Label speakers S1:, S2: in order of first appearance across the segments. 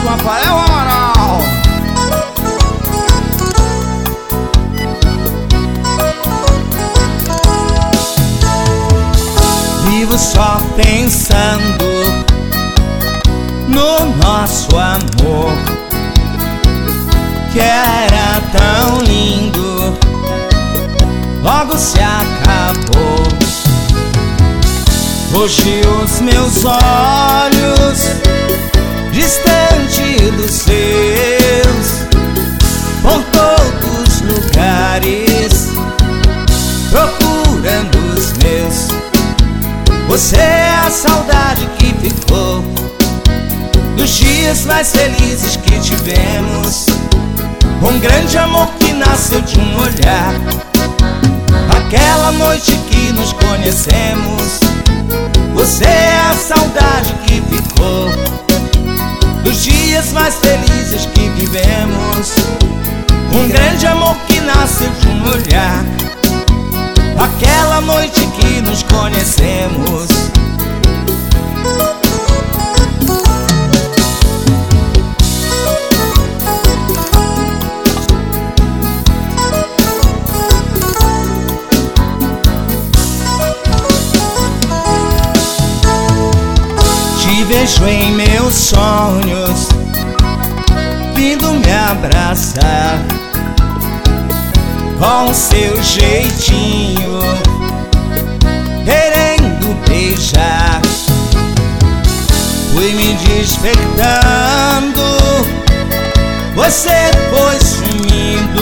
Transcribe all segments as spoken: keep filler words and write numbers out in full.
S1: Rafael Amaral. Vivo só pensando no nosso amor, que era tão lindo, logo se acabou. Hoje os meus olhos, distante dos seus, por todos os lugares, procurando os meus. Você é a saudade que ficou dos dias mais felizes que tivemos, um grande amor que nasceu de um olhar, aquela noite que nos conhecemos. Você é a saudade que ficou dos dias mais felizes que vivemos, um grande amor que nasceu de um olhar, aquela noite que nos conhecemos. Te vejo em meus sonhos, vindo me abraçar, com seu jeitinho, querendo beijar. Fui me despertando, você foi sumindo,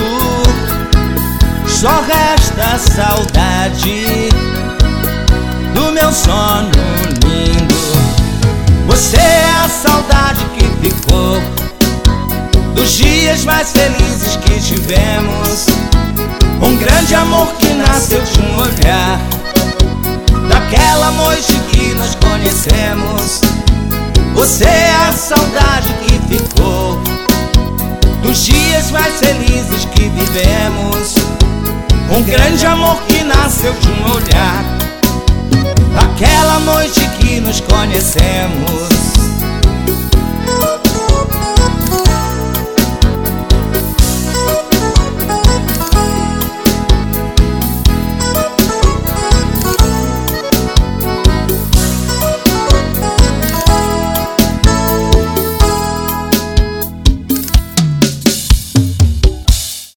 S1: só resta a saudade do meu sono lindo. Você é a saudade que ficou dos dias mais felizes que tivemos, um grande amor que nasceu de um olhar, daquela noite que nos conhecemos. Você é a saudade que ficou dos dias mais felizes que vivemos, um grande amor que nasceu de um olhar, daquela noite que nos conhecemos.